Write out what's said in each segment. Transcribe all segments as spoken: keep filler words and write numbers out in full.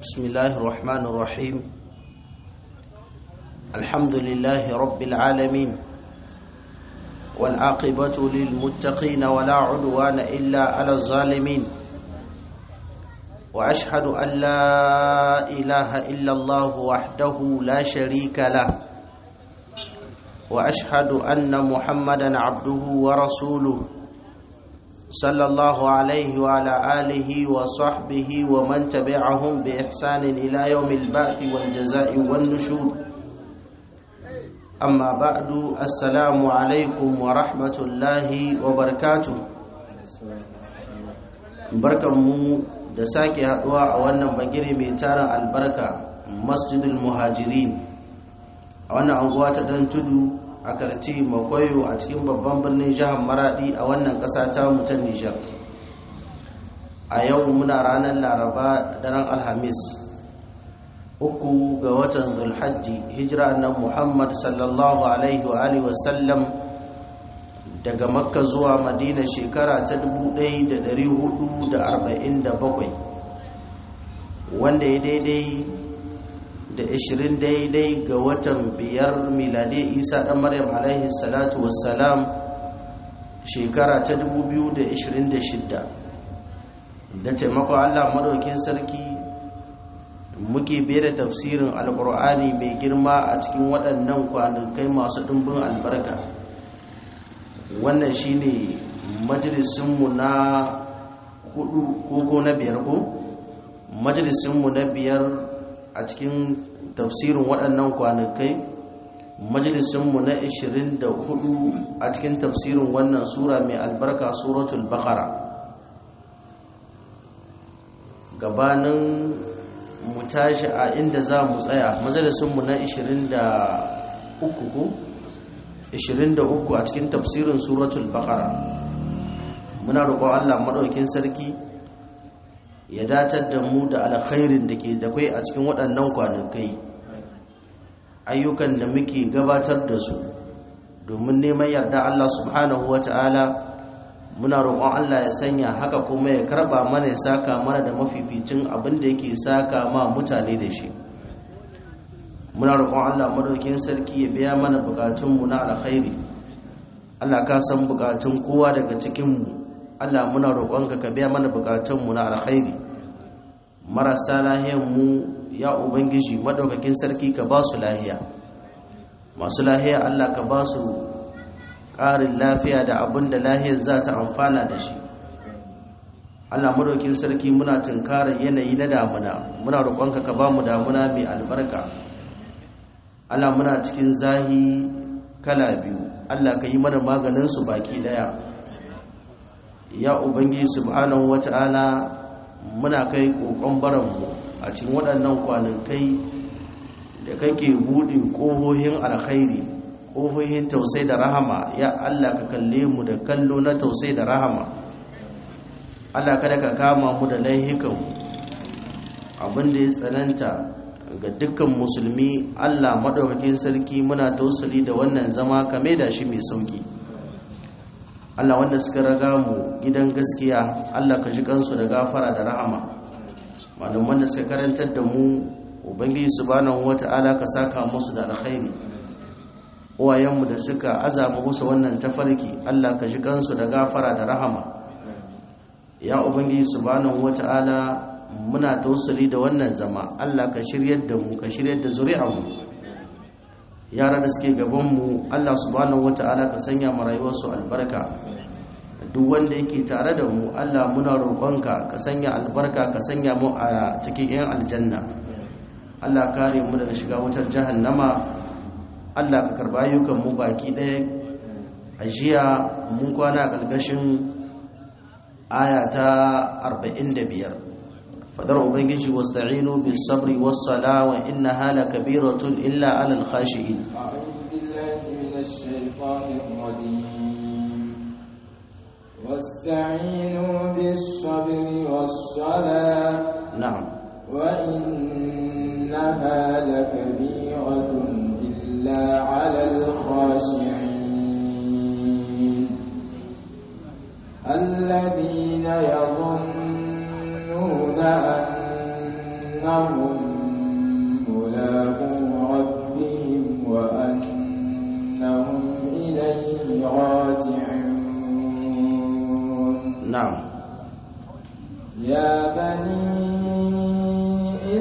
بسم الله الرحمن الرحيم الحمد لله رب العالمين والعاقبة للمتقين ولا عدوان إلا على الظالمين وأشهد أن لا إله إلا الله وحده لا شريك له وأشهد أن محمدا عبده ورسوله صلى الله عليه وعلى آله وصحبه ومن تبعهم بإحسان إلى يوم البعث والجزاء والنشور أما بعد السلام عليكم ورحمة الله وبركاته barkanmu da sake haduwa a wannan bagire mai tarin albarka masjidul muhajirin a wannan anguwa ta dan tudu a karci makoyo a cikin babban birnin jihar maradi a wannan kasa ta mu ta Nijar. A yau muna ranar laraba daren alhamis uku ga watan zulhajji hijira na muhammad sallallahu alaihi wa alihi wasallam daga makka zuwa madina shekara ta dubu ɗaya da ɗari hudu da arba'in da bakwai wanda ya daidai da ishirin daidai ga watan biyar miladi isa ɗan maryam alaihi salatu wassalam shekara ta dubu biyu da ishirin da shidda. Da taimakon allah madaukin sarki muke biye da tafsirin alkur'ani mai girma a cikin waɗannan kwanakai masu ɗimbin albarka. Wannan shine majalisinmu na hudu ko na biyar ko majalisinmu na biyar a cikin tafsirin waɗannan kwanakai, majalisinmu na ishirin da hudu a cikin tafsirin wannan sura mai albarka suratul baqara. Gabanin mu tashi a inda za mu tsaya, majalisinmu na ishirin da uku ko ishirin da uku a cikin tafsirin suratul baqara. Muna roƙon Allah madaukakin sarki ya datar da mu da alkhairin da ke da kai a cikin waɗannan kwanakai, ayyukan da muke gabatar da su domin neman yarda Allah subhanahu wata'ala. Muna roƙon Allah ya sanya haka kuma ya karɓa mana ya saka mana da mafificin abin da yake saka ma mutane da shi. Muna roƙon Allah madaukakin sarki ya biya mana bukatunmu na alkhairi. Allah ka san bukatun kowa daga cikinmu. Allah muna roƙonka ka biya mana bukatunmu na alkhairi. Marasa lahiyar mu ya ubangiji madaukakin sarki ka ba su lahiya. Masu lahiya Allah ka ba su ƙarin lafiya da abin da lahiyar za ta amfana da shi. Allah madaukakin sarki muna tunkarar yanayi na damuna. Muna roƙonka ka ba mu damuna mai albarka. Allah muna cikin zahi kala biyu, Allah ka yi mana maganin su baki daya. Ya ubangiji subhanahu wata'ala muna kai kokon baranmu a cikin waɗannan kwanakai da kake buɗe ƙohohin alkhairi, ƙohohin tausayi da rahama. Ya Allah ka kalle mu da kallo na tausayi da rahama. Allah kada ka kama mu da laihikan abin da ya tsananta ga dukkan musulmi. Allah madaukakin sarki muna tausali da wannan zama kame da shi mai sauki. Allah wanda suka raga mu gidan gaskiya Allah ka ji kansu da gafara da rahama. Malaman da suka karantar da mu ubangiji subhanahu wata'ala ka saka musu da alkhairi. Uwayenmu da suka azaba musu wannan tafarki Allah ka ji kansu da gafara da rahama. Ya ubangiji subhanahu wata'ala muna tausali da wannan zama Allah ka shiryar da mu, ka shiryar da zuri'armu. Yara da suke gabanmu Allah subhanahu wata'ala ka sanya mu rayuwarsu albarka. Duk wanda yake tare da mu Allah muna roƙonka ka sanya albarka, ka sanya mu a cikin 'yan aljanna. Allah kare mu daga shiga wutar jahannama. Allah ka karba ayyukan mu baki ɗaya. A jiya mun kwana ƙarƙashin aya ta arba'in da biyar. fadar ubangiji wasta'inu bis sabri was sala wa innaha lakabiratun illa 'alal khashi'in. a'udhu billahi minash shaitanir rajim. wasta'inu bis sabri was sala na'am wa innaha lakabiratun illa 'alal khashi'in alladhina yadhunnuna أن أنهم ملاقو ربهم وأنهم إليه راجعون. نعم. يا بني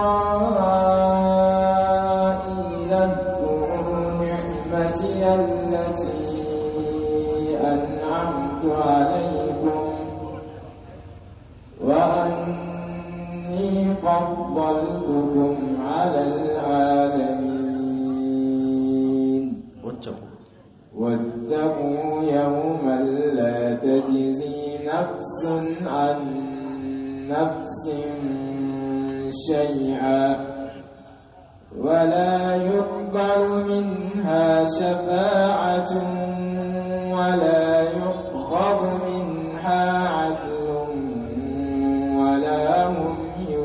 إسرائيل اذكروا نعمتي التي أنعمت عليكم وأني فضلتكم على العالمين. واتقوا واتقوا يوما لا تجزي نفس عن نفس شيئا ولا يقبل منها شفاعة ولا يؤخذ منها عدل ولا هم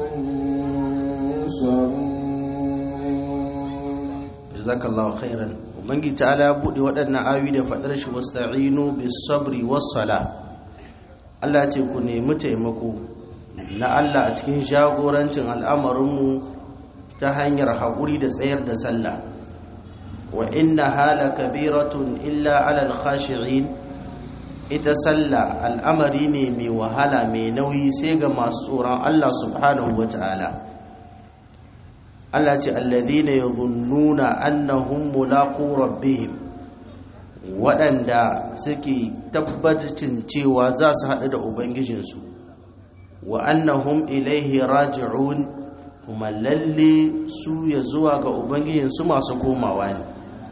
ينصرون. جزاك الله خيرا. Ubangi ta'ala ya buɗe waɗannan ayoyi da faɗar shi wasta'inu bis sabri was sala. Allah ce ku nemi taimako na Allah a cikin jagorancin al'amarinmu ta hanyar haƙuri da tsayar da sallah. Wa inna hala kabiratun illa alal khashi'in. Ita sallah al'amari ne mai wahala mai nauyi sai ga masu tsoron Allah subhanahu wa ta'ala. Allah ce alladhina yadhunnuna annahum mulaqu rabbihim, waɗanda suke tabbacin cewa za su haɗu da ubangijinsu, wa annahum ilaihi raji'un, kuma lalle su ya zuwa ga ubangijinsu masu komawa ne.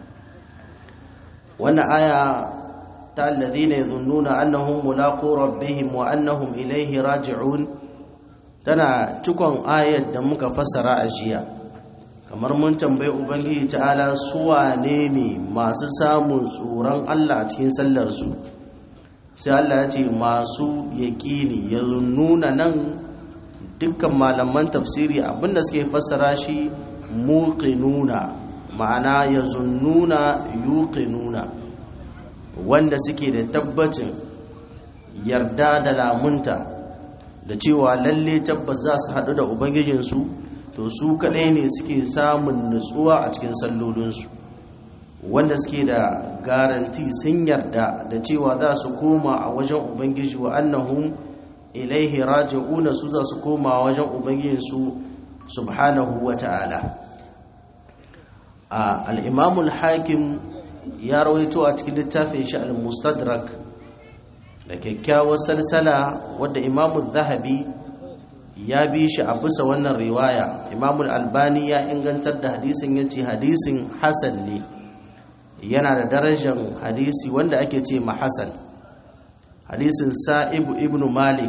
Wannan aya ta alladhina yadhunnuna annahum mulaqu rabbihim wa annahum ilaihi raji'un tana cikon ayar da muka fassara a jiya. Kamar mun tambayi ubangiji ta'ala su wane ne masu samun tsoron Allah a cikin sallarsu, sai Allah ya ce masu yaƙini. Ya nuna nan dukkan malaman tafsiri abinda suke fassara shi muqinuna, ma'ana ya zunnuna yuqinuna, wanda suke da tabbacin yarda da lamunta da cewa lalle tabbas za su haɗu da ubangijinsu, to su kaɗai ne suke samun nutsuwa a cikin sallolinsu, wanda suke da garanti sun yarda da cewa za su koma a wajen ubangiji wa annahum ilaihi raji'una, su za su koma wajen ubangijinsu subhanahu wa ta'ala. al-Imam al-Hakim ya rawaito a cikin littafin shi al-Mustadrak da kyakkyawar salsala wadda Imam al-Zahabi ya bi shi a bisa wannan riwaya. Imam al-Albani ya ingantar da hadisin, yace hadisin hasan ne, yana da darajar hadisi wanda ake ce ma hasan. Hadisin Sa'ib ibn Malik,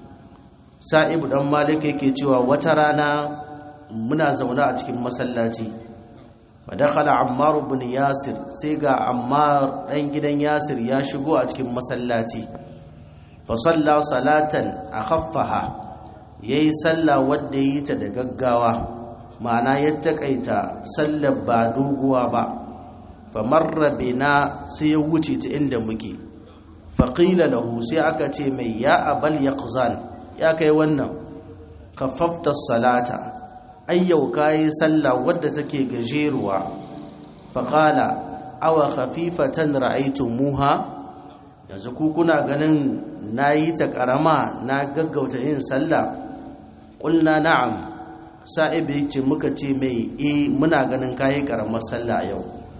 Sa'ib dan Malik yake cewa wata rana muna zaune a cikin masallaci, fadakhala Ammar ibn Yasir, sai ga Ammar dan gidan Yasir ya shigo a cikin masallaci, fa salla salatan akhaffaha, yayi sallah wadda yi ta da gaggawa, ma'ana ya takaita sallar ba doguwa ba. Fa marra bina, sai ya wuce ta inda muke. Fa qila lahu, sai aka ce mai ya abal yaqzan, ya kai wannan khaffafta salata, ayyau kai sallah wadda take gajeruwa. Fa qala awa khafifatan ra'aytumuha, yanzu ku kuna ganin nayi ta karama na gaggauta yin sallah? Qulna na'am, Sa'ib yace muka ce mai eh muna ganin kai karamar sallah yau.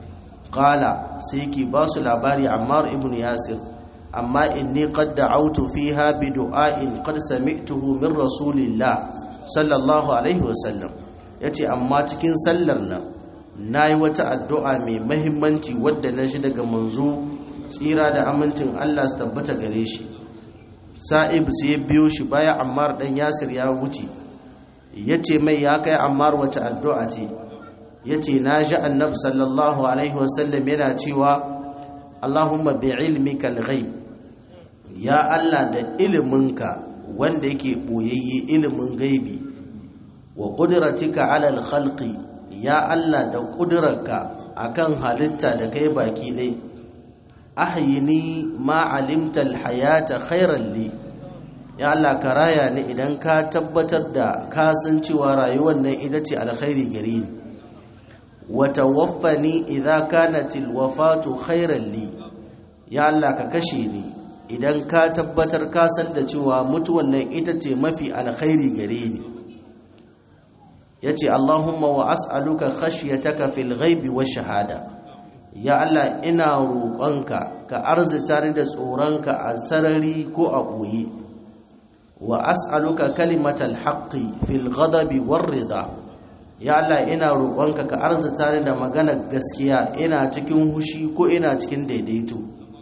Qala, sai ki ba su labari Ammar ibn Yasir, amma inni qad da'awtu fiha bi du'ain qad sami'tuhu min rasulillah sallallahu alaihi wasallam. Yace amma cikin sallar nan nayi wata addu'a mai muhimmanci wadda na ji daga manzo tsira da amincin Allah su tabbata gare shi. Sa'ib sai ya biyo shi baya Ammar dan Yasir ya wuce, yace mai ya kai Ammar wata addu'a ce? Yace na ji Annabi sallallahu alaihi wasallam yana cewa Allahumma bi ilmika al-ghaib, ya Allah da iliminka wanda yake boyayye, ilimin gaibi, wa qudratika ala al-khalqi, ya Allah da kudrarka akan halitta da kai baki dai. Ahyini ma alimta alhayata khairan li, ya Allah ka raya ni idan ka tabbatar da ka san cewa rayuwar nan ita ce alkhairi gare ni wa tawaffani idza kanat alwafatu khairan li ya Allah ka kashe ni idan ka tabbatar ka san da cewa mutuwan nan ita ce mafi alkhairi gare ni yace Allahumma wa as'aluka khashyataka fil ghaibi wash shahada ya Allah ina roƙonka ka arzita ni da tsoronka a sarari ko a ɓoye wa as'aluka kalimatal haqqi fil ghadabi war rida ya Allah ina roƙonka ka arzita ni da maganar gaskiya ina cikin hushi ko ina cikin daidaito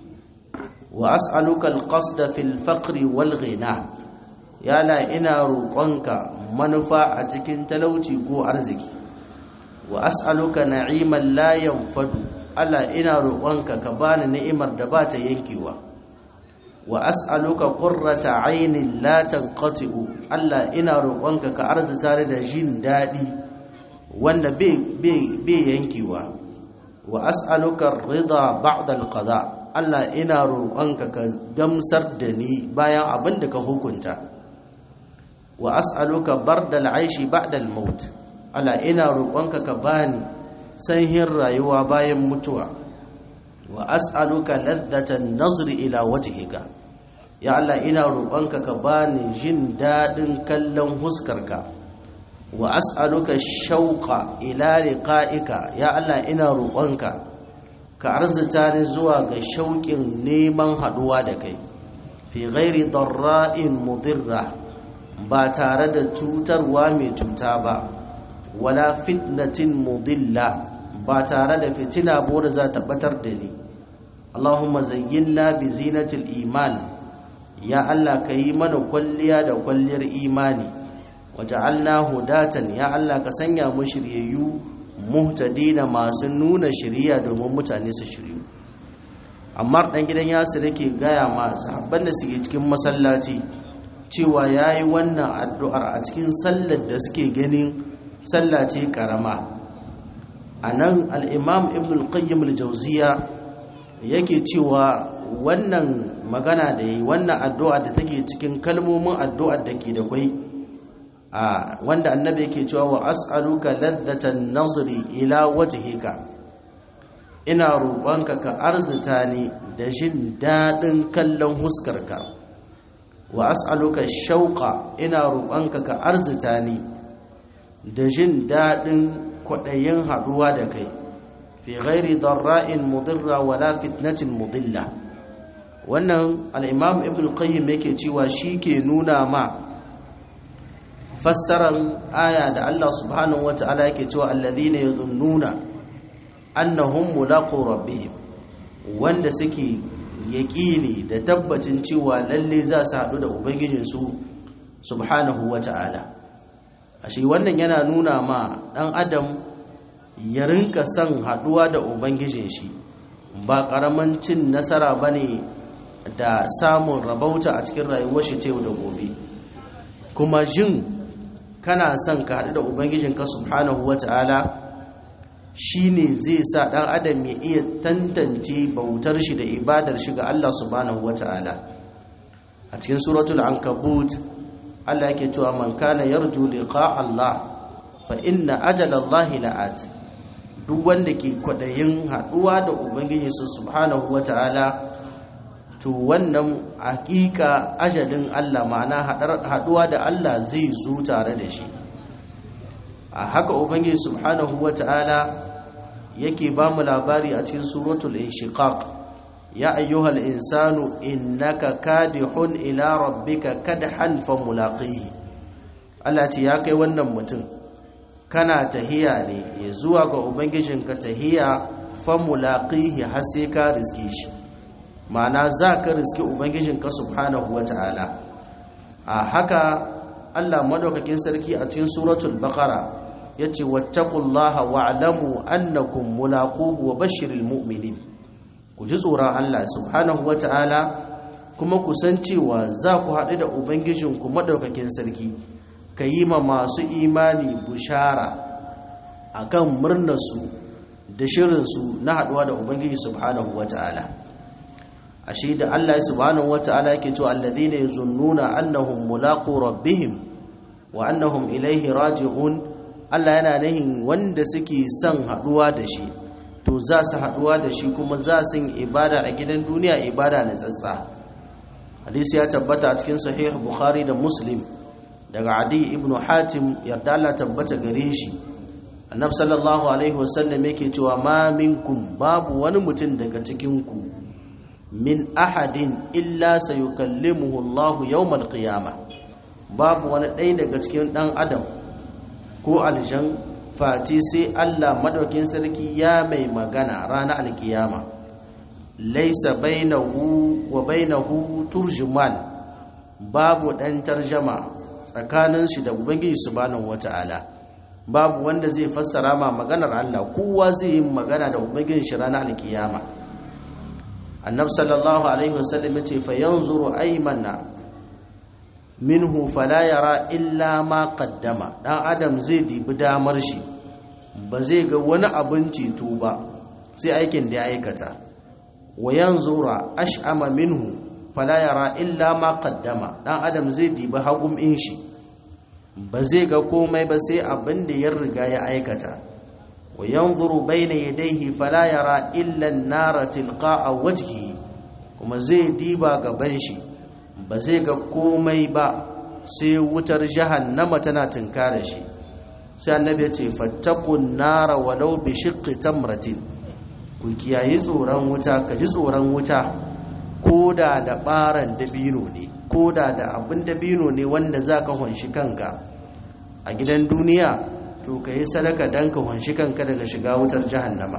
wa as'aluka al qasda fil faqri wal ghina ya Allah ina roƙonka manufa a cikin talauci ko arziki wa as'aluka na'iman la yanfadu Allah ina roƙonka ka bani ni'imar da ba ta yankewa wa as'aluka qurrata 'aynin la tanqati'u Allah ina roƙonka ka arzuta da jin dadi wanda bai bai yankewa wa as'aluka ar-ridha ba'da al-qada Allah ina roƙonka ka gamsar da ni bayan abin da ka hukunta wa as'aluka bardal 'aishi ba'da al-maut Allah ina roƙonka ka bani sanhin rayuwa bayan mutuwa wa as'aluka ladhatan nazri ila wajhika ya Allah ina roƙonka ka bani jin dadin kallon huskarka wa as'aluka shauqa ila liqa'ika ya Allah ina roƙonka ka arzuta ni zuwa ga shauƙin neman haduwa da kai fi ghairi darra'in mudirra ba tare da cutarwa mai cuta ba wala fitnatin mudilla ba tare da fitina ba da za ta batar da ni Allahumma zayyinna bi zinatil iman ya Allah ka yi mana kwalliya da kwalliyar imani waja'alna hudatan ya Allah ka sanya mu shiryayyu muhtadina masu nuna shiriya domin mutane su shiryu amma dan gidan Yasir yake gaya ma sahabban da suke cikin masallaci cewa yayi wannan addu'ar a cikin sallar da suke ganin sallah ce karama anan al-imam ibn al-qayyim al-jawziya yake cewa wannan magana da yayi wannan addu'a da take cikin kalmomin addu'ar da ke da kai a wanda annabi yake cewa wa as'aluka ladhatan nazri ila wajhika ina roƙonka ka arzuta ni da jin dadin kallon huskarka wa as'aluka shauqa ina roƙonka ka arzuta ni da jin daɗin kwaɗayin haɗuwa da kai fi ghairi darra'in mudirra wala fitnatin mudilla wannan al-imam ibn qayyim yake cewa shi ke nuna ma fassaran aya da Allah subhanahu wata'ala yake cewa alladhina yadhunnuna annahum mulaqu rabbihim wanda suke yaƙini da tabbacin cewa lalle za su haɗu da ubangijinsu subhanahu wata'ala ashe wannan yana nuna ma ɗan adam ya rinka son haɗuwa da ubangijin shi ba ƙaramin cin nasara ba ne da samun rabauta a cikin rayuwar shi ta yau da gobe kuma jin kana son ka haɗu da ubangijinka subhanahu wata'ala shi ne zai sa ɗan adam ya iya tantance bautar shi da ibadar shi ga Allah subhanahu wata'ala a cikin suratul ankabut Allah yake cewa man kana yarju liqa Allah fa inna ajala Allah la'at duk wanda ke kwadayin haduwa da ubangiji subhanahu wataala to wannan hakika ajalin Allah ma'ana haduwa da Allah zai zo tare da shi a haka ubangiji subhanahu wataala yake ba mu labari a cikin suratul inshiqaq ya ayyuhal insanu innaka kadihun ila rabbika kadhan famulaqihi Allah ce ya kai wannan mutum kana tahiya ne ya zuwa ga ubangijinka tahiya famulaqihi har sai ka riske shi ma'ana za ka riske ubangijinka subhanahu wata'ala a haka Allah madaukakin sarki a cikin suratul baqara yace wattaqullaha wa'lamu annakum mulaquhu wa bashiril mu'minin ku ji tsoron Allah subhanahu wata'ala kuma ku san cewa za ku haɗu da ubangijinku madaukakin sarki ka yi ma masu imani bushara akan murnarsu da shirinsu na haɗuwa da ubangiji subhanahu wata'ala ashe da Allah subhanahu wataala yake cewa alladhina yazunnuna annahum mulaqu rabbihim wa annahum ilayhi raji'un, Allah yana nahin wanda suke son haduwa da shi to za su haduwa da shi kuma za su yi ibada a gidan duniya, ibada na tsatsa. Hadisi ya tabbata a cikin sahih Bukhari da Muslim daga Adi ibn Hatim yarda Allah tabbata gare shi, Annabi sallallahu alaihi wasallam yake cewa ma minkum, babu wani mutum daga cikin ku, min ahadin illa sayukallimuhu Allah yawmal qiyamah, babu wani ɗaya daga cikin ɗan adam ko aljan fati sai Allah madaukin sarki ya mai magana ranar alkiyama. Laisa bainahu wa bainahu turjuman, babu ɗan tarjama tsakanin shi da ubangiji subhanahu wata'ala, babu wanda zai fassara ma maganar Allah, kowa zai yi magana da ubangijin shi ranar alkiyama. Annabi sallallahu alaihi wasallam yace fa yanzuru aymana minhu fala yara illa ma qaddama, dan adam zai dibi damar shi ba zai ga wani abin ceto ba sai aikin da ya aikata. Wa yanzura ash'ama minhu fala yara illa ma qaddama, dan adam zai dibi hagum in shi ba zai ga komai ba sai abin da ya riga ya aikata. wa yanzuru bayna yadayhi fala yara illa an-nara tilqa'a wajhihi, kuma zai diba gaban shi ba zai ga komai ba sai wutar jahannama tana tunkare shi. Sai annabi ya ce fattaqun nara walau bi shiqqi tamratin, ku kiyayi tsoron wuta, ka ji tsoron wuta koda da baran dabino ne, koda da abin dabino ne wanda zaka hunshi kanka a gidan duniya, to ka yi sadaka don ka hunshi kanka daga shiga wutar jahannama.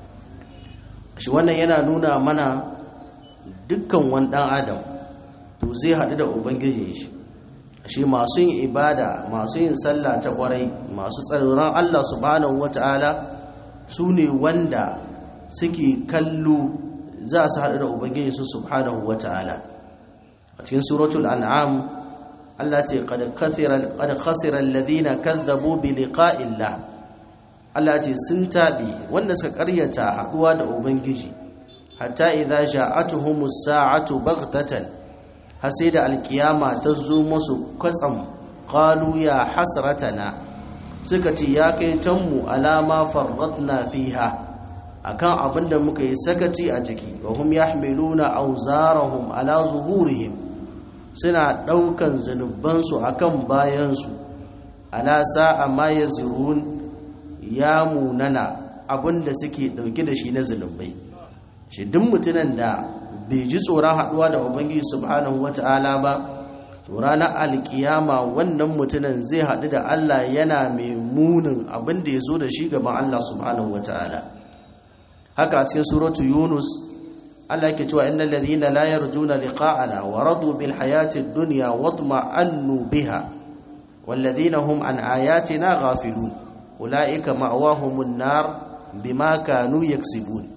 Shi wannan yana nuna mana dukkan wani ɗan adam to zai haɗu da ubangijin shi. Shi masu yin ibada, masu yin sallah ta ƙwarai, masu tsaron Allah subhanahu wata'ala su ne wanda suke kallo za su haɗu da ubangijin su subhanahu wata'ala. A cikin suratul an'am Allah ce qad khasira alladhina kadzabu bi liqa'illah, Allah ce sun tabi wanda suka karyata haduwa da ubangiji, hatta idza ja'atuhumus sa'atu baghtatan, har sai da alkiyama ta zo musu kwatsam, qalu ya hasratana, suka ce ya kai tanmu alama farratna fiha, akan abinda muka yi sakaci a ciki. Wa hum yahmiluna awzarahum ala zuhurihim, suna ɗaukan zunubansu a kan bayansu. Ala sa'a ma ya zirun, ya munana abinda suke ɗauke da shi na zunubai. Shi duk mutunan da bai ji tsoron haɗuwa da Ubangiji subhanahu wata'ala ba, to ranar alkiyama wannan mutunan zai haɗu da Allah yana mai munin abinda ya zo da shi gaban Allah subhanahu wata'ala. Haka a cikin suratu Yunus Allah yake cewa innal ladhina la yarjuna liqa'ana wa radu bil hayati ad-dunya watma'annu biha wal ladhina hum an ayatina ghafilun ulaika ma'wahumun nar bima kanu yaksibun.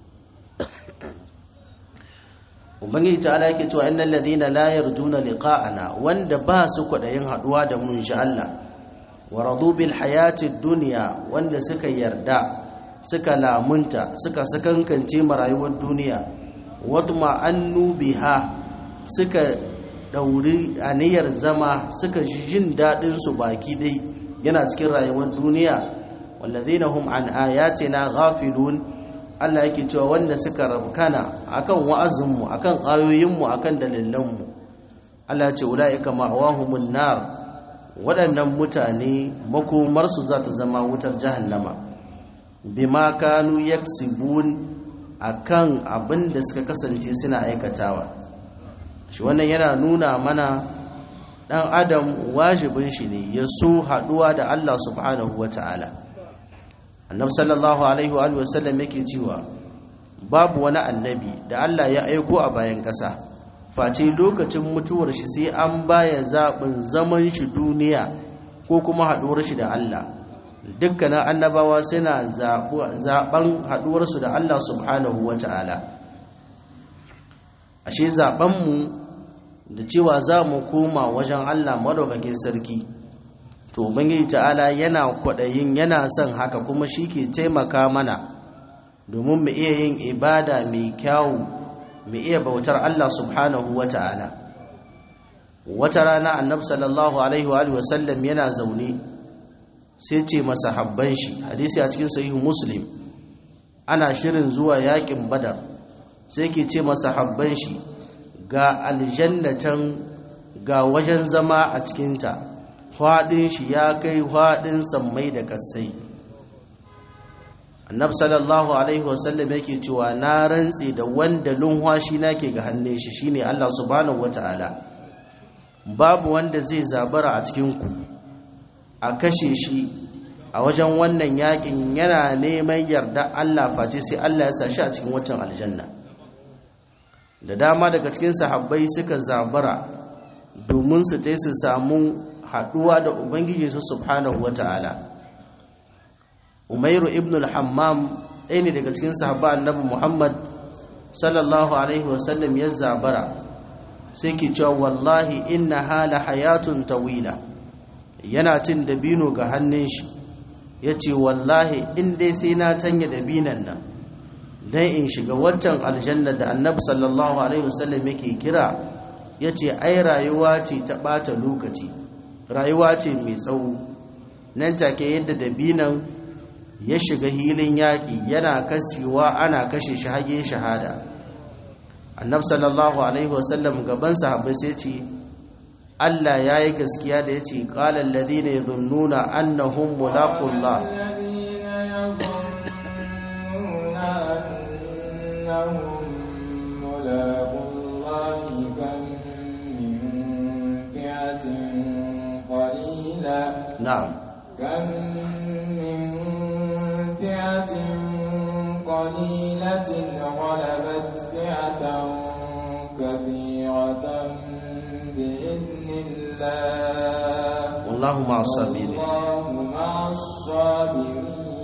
Ubangiji ta'ala yake cewa innal ladhina la yarjuna liqa'ana, wanda ba su kwadayin haduwa da mun insha Allah, wa radu bil hayati ad-dunya, wanda suka yarda suka lamunta suka sakankance marayuwar duniya, watma annu biha, suka dauri aniyar zama, suka jin dadin su baki dai yana cikin rayuwar duniya. Wallazina hum an ayatina ghafilun, Allah yake cewa wanda suka rabkana akan wa'azin mu, akan ayoyin mu, akan dalilan mu. Allah ya ce ulaika ma'wahumun nar, waɗannan mutane makomarsu za ta zama wutar jahannama. Bima kanu yaksibun, akan abin da suka kasance suna aikatawa. Shi wannan yana nuna mana dan adam wajibin shi ne ya so haduwa da Allah subhanahu wataala. Annabi sallallahu alaihi wa alihi wasallam yake cewa babu wani annabi da Allah ya aiko a bayan kasa face lokacin mutuwar shi sai an baya zabin zaman shi duniya ko kuma haduwar shi da Allah. Dukkanin annabawa suna zaben haduwarsu da Allah subhanahu wa ta'ala. Ashe zabenmu da cewa za mu koma wajen Allah madaukakin sarki, to Ubangiji ta'ala yana kwaɗayin, yana son haka, kuma shi ke taimaka mana domin mu iya yin ibada mai kyawu, mai iya bautar Allah subhanahu wata'ala. Wata rana annabi sallallahu alaihi wa sallam yana zaune sai ce masahabban shi, hadisi a cikin sahih muslim, ana shirin zuwa yakin badar, sai ke ce masahabban shi ga aljannatan ga wajen zama a cikinta, faɗin shi ya kai faɗin sammai da ƙasai. Annabi sallallahu alaihi wasallam yake cewa na rantse da wanda lunwashi nake ga hannun shi shine Allah subhanahu wataala, babu wanda zai zabara a cikin ku a kashe shi a wajen wannan yakin yana neman yarda Allah face sai Allah ya sa shi a cikin wancan aljanna. Da dama daga cikin sahabbai suka zabara domin su tai su samu haduwa da ubangiji su subhanahu wataala. Umairu ibn al-Hammam ɗaya ne daga cikin sahabba annabi Muhammad sallallahu alaihi wasallam ya zabara sai ke cewa wallahi inna hala hayatun tawila, yana cin dabino ga hannun shi yace wallahi in dai sai na tanya dabinan nan dan in shiga wancan aljanna da annabi sallallahu alaihi wasallam yake kira, yace ai rayuwa ce ta bata lokaci, rayuwa ce mai tsawo. Nan take yadda dabinan ya shiga hilin yaƙi yana kashewa ana kashe shi hage shahada. Annabi sallallahu alaihi wasallam gaban sahabbai sai ce Allah yayi gaskiya da yace qala alladhina yadhunnuna annahum mulaqullah na'am فئة قليلة غلبت فئة كثيرة بإذن الله والله مع الصابرين. والله مع الصابرين.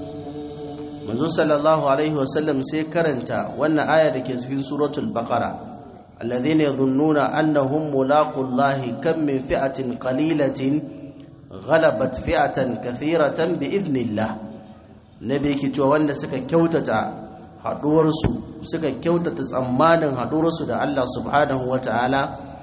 manzo sallallahu alaihi wasallam sai karanta wannan aya da ke cikin suratul baqara, alladhina yadhunnuna annahum mulaqullahi kam min fi'atin qalilatin ghalabat fi'atan kathiratan bi idnillah. Nabi yake cewa wanda suka kyautata haduwarsu suka kyautata tsammanin haduwarsu da Allah subhanahu wata'ala,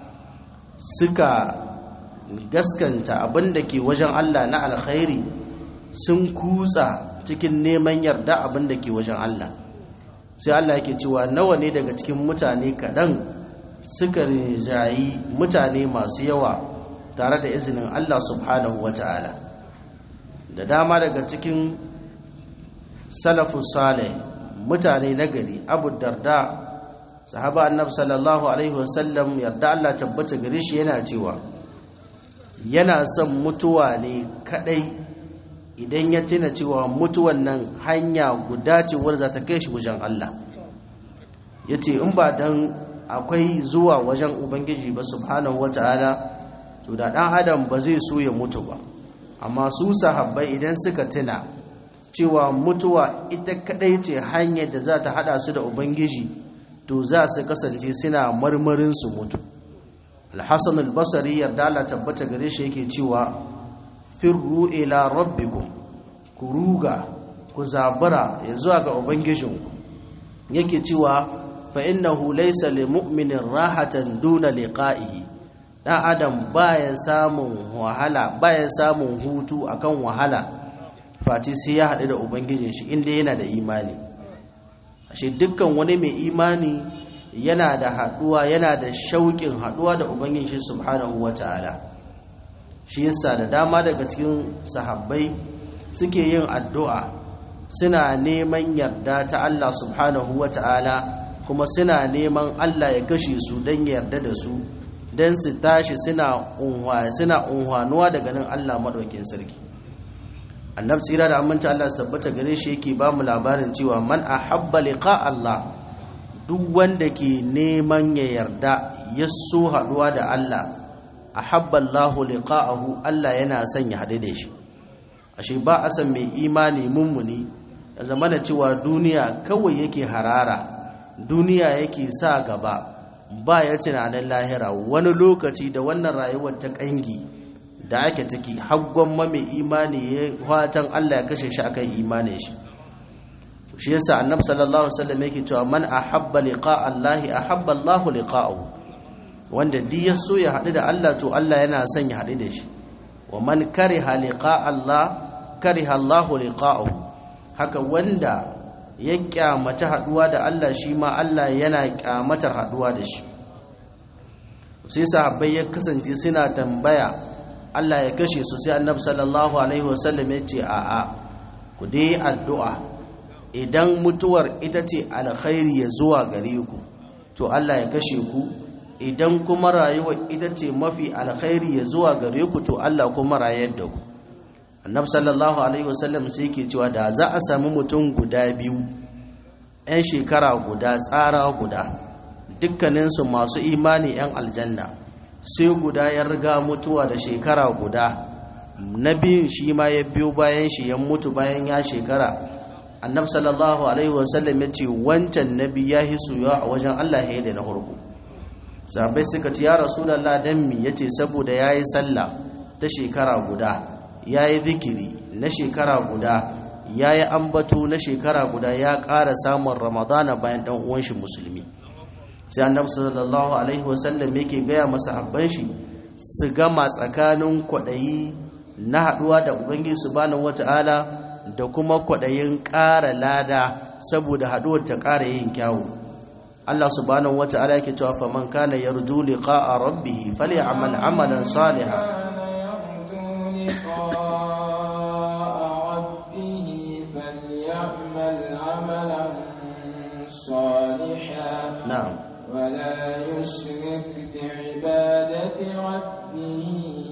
suka gaskanta abinda ke wajen Allah na alkhairi, sun kutsa cikin neman yarda abinda ke wajen Allah. Sai Allah yake cewa nawa ne daga cikin mutane kaɗan suka rinjayi mutane masu yawa tare da izinin Allah subhanahu wata'ala. Da dama daga cikin salafus salih mutane nagari, Abu Darda sahaba annabi sallallahu alaihi wasallam yarda Allah tabbata gare shi yana cewa yana son mutuwa ne kadai idan ya tuna cewa mutuwan nan hanya guda ce wadda za ta kai shi wajen Allah. Yace in ba dan akwai zuwa wajen ubangiji ba subhanahu wataala to da dan adam ba zai so ya mutu ba. Amma su sahabbai idan suka tuna cewa mutuwa ita kadai ce hanyar da za ta hada su da ubangiji, to za su kasance suna marmarin su mutu. Al-Hasan al-Basri yarda Allah tabbata gare shi yake cewa firru ila rabbikum, ku ruga ku zabara ya zuwa ga ubangijinku. Yake cewa fa innahu laysa lil mu'minin rahatan duna liqa'ihi, dan adam baya samun wahala baya samun hutu akan wahala fati sai ya haɗu da ubangijin shi inda yana da imani. Ashe dukkan wani mai imani yana da haɗuwa yana da shauƙin haɗuwa da ubangijin shi subhanahu wataala. Shi yasa da dama daga cikin sahabbai suke yin addu'a suna neman yarda ta Allah subhanahu wataala, kuma suna neman Allah ya kashe su don ya yarda da su, don su tashi suna unwa suna unhwanuwa daga nan Allah madaukakin sarki. Annabi tsira da aminta Allah su tabbata gare shi yake ba mu labarin cewa man ahabba liqa Allah, duk wanda ke neman ya yarda ya so haduwa da Allah, ahabba Allahu liqa'ahu, Allah yana son ya hadu da shi. Ashe ba a san mai imani mummuni ya zama da cewa duniya kawai yake harara, duniya yake sa gaba, ba ya tunanin lahira. Wani lokaci da wannan rayuwar ta kangi da ake ciki haggon ma mai imani ya fatan Allah ya kashe shi akan imanin shi. shi yasa annabi sallallahu alaihi wasallam yake cewa man ahabba liqa Allah ahabba Allah liqa'ahu, wanda duk ya so ya haɗu da Allah to Allah yana son ya haɗu da shi. Wa man kariha liqa Allah kariha Allah liqa'ahu, haka wanda ya kyamata haɗuwa da Allah shi ma Allah yana kyamatar haɗuwa da shi. Sai sahabbai ya kasance suna tambaya Allah ya kashe su, sai annabi sallallahu alaihi wasallam ya ce a'a, ku dai addu'a idan mutuwar ita ce alkhairi ya zuwa gare ku to Allah ya kashe ku, idan kuma rayuwar ita ce mafi alkhairi ya zuwa gare ku to Allah kuma rayar da ku. Annabi sallallahu alaihi wasallam sai yake cewa da za a sami mutum guda biyu ɗan shekara guda tsara guda dukkaninsu masu imani ‘yan aljanna, sai guda ya riga mutuwa da shekara guda, na biyun shi ma ya biyo bayan shi ya mutu bayan ya shekara, annabi sallallahu alaihi wasallam ya ce wancan nabi ya hisu yawa a wajen Allah ya da na hurgu. Sahabbai suka ce ya rasulullah dan mi, yace saboda yayi sallah ta shekara guda, yayi zikiri na shekara guda, yayi ambato na shekara guda, ya ƙara samun ramadana bayan dan uwan shi musulmi. Sai annabi sallallahu alaihi wasallam yake gaya masahabban shi su gama tsakanin kwaɗayi na haɗuwa da ubangiji subhanahu wataala da kuma kwaɗayin ƙara lada saboda haɗuwar ta ƙara yin kyawu. Allah subhanahu wata'ala yake cewa faman kana yarju liqa'a rabbih falyamal amalan salihan na'am wala yushrik bi'ibadati rabbih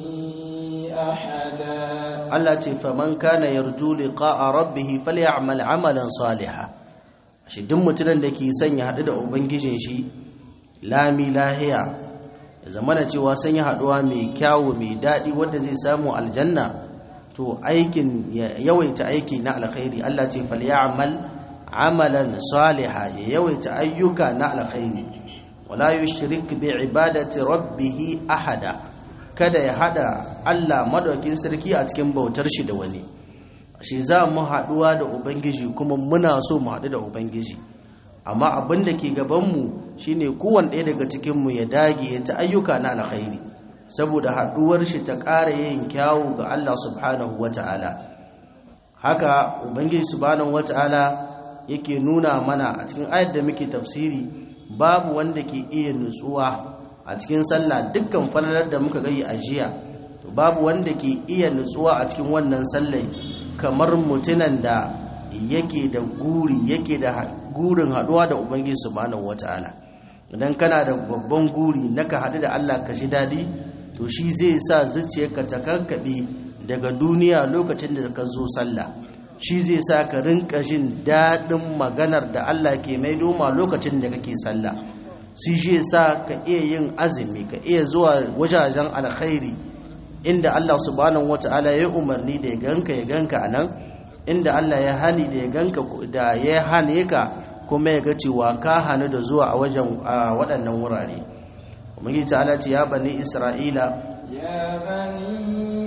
ahada. Allah ce faman kana yarju liqa'a rabbih falyamal amalan salihan. Shi duk mutumin da ke son ya haɗu da ubangijin shi lami lahiya, ya zamana cewa son ya haɗuwa mai kyawu mai daɗi wanda zai samu aljanna, to aikin ya yawaita aiki na alkhairi. Allah ce falyamal amalan salihan, ya yawaita ayyuka na alkhairi. Wala yushrik bi ibadati rabbih ahada, kada ya hada Allah madaukin sarki a cikin bautar shi da wani. Shi za mu haduwa da ubangiji kuma muna so mu hadu da ubangiji, amma abin da ke gaban mu shine kowanne ɗaya daga cikin mu ya dage ya ta ayyuka na alkhairi saboda haduwar shi ta ƙara yin kyawu ga Allah subhanahu wataala. Haka ubangiji subhanahu wataala yake nuna mana a cikin ayat da muke tafsiri, babu wanda ke iya nutsuwa a cikin sallah. Dukkan falalar da muka gayi a jiya, to babu wanda ke iya nutsuwa a cikin wannan sallah kamar mutunan da yake da guri yake da gurin haduwa da ubangiji subhanahu wataala. Idan kana da babban guri naka hadu da Allah ka ji dadi, to shi zai sa zuciyarka ta karkade daga duniya lokacin da ka zo sallah. Shi zai sa ka rinka jin dadin maganar da Allah ke mai doma lokacin da kake sallah. Shi zai sa ka iya yin azumi, ka iya zuwa wajajen alkhairi inda Allah subhanahu wataala ya umarni da ya ganka ya ganka anan, inda Allah ya hani da ya ganka da ya hane ka kuma ya ga cewa ka hanu da zuwa a wajen waɗannan wurare. Ubangiji ta'ala ce ya bani Isra'ila ya bani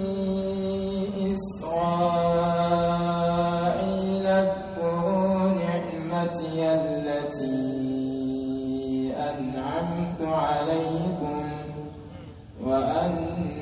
Isra'ila kuru ni'mati allati an'amtu alaykum wa anni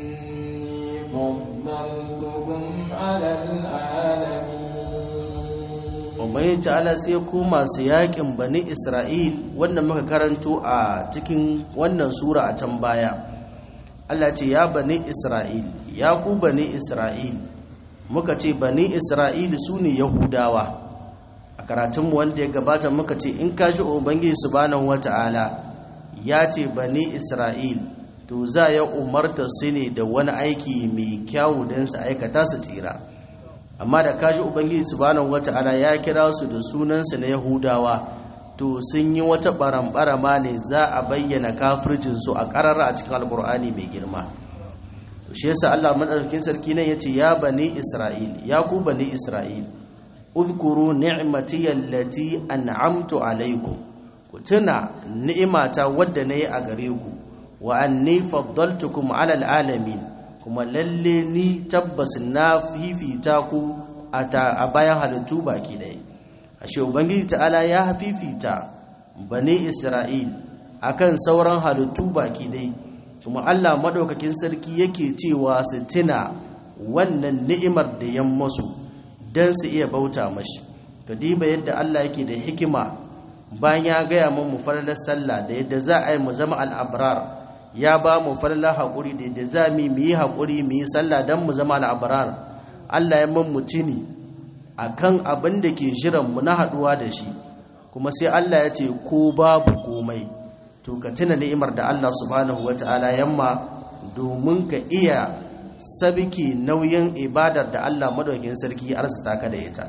faddaltukum 'ala al-'alamin. Ubangiji ta'ala sai ku masu yakin bani Isra'il wanda muka karanto a cikin wannan sura a can baya. Allah ce ya bani Isra'il, ya ku bani Isra'il. Muka ce bani Isra'il su ne Yahudawa. A karatunmu wanda ya gabata muka ce in ka ji Ubangiji subhanahu wata'ala ya ce bani Isra'il, to za ya umarta su ne da wani aiki mai kyawu don su aikata su tsira. Amma da kaji ubangiji subhanahu wata'ala ya kira su da sunansu na Yahudawa, to sun yi wata barambarama ne za a bayyana kafircin su a karara a cikin alkur'ani mai girma. To shi yasa Allah madaukakin sarki nan yace ya bani Isra'il, ya ku bani Isra'il, uzkuru ni'mati allati an'amtu alaikum, ku tuna ni'imata wadda nayi a gare ku, wa anni faddaltukum 'ala al'alamin, kuma lalle ni tabbas na fifita ku a bayan halittu baki ɗaya. ashe ubangiji ta'ala ya hafifita bani Isra'il akan sauran halittu baki dai, kuma Allah madaukakin sarki yake cewa su tuna wannan ni'imar da ya masu dan su iya bauta mashi. Kadiba yadda Allah yake da hikima, bayan ya gaya mu falalar sallah da yadda za a yi mu zama al'abrar, ya ba mu falalar haƙuri da yadda za mu yi haƙuri mu yi sallah don mu zama al'abrar. Allah ya mun mutuni a kan abin da ke jiranmu na haɗuwa da shi, kuma sai Allah ya ce ko babu komai to ka tuna ni'imar da Allah subhanahu wa ta'ala yamma domin ka iya sabiki nauyin ibadar da Allah madaukakin sarki ya arzuta ka da ita.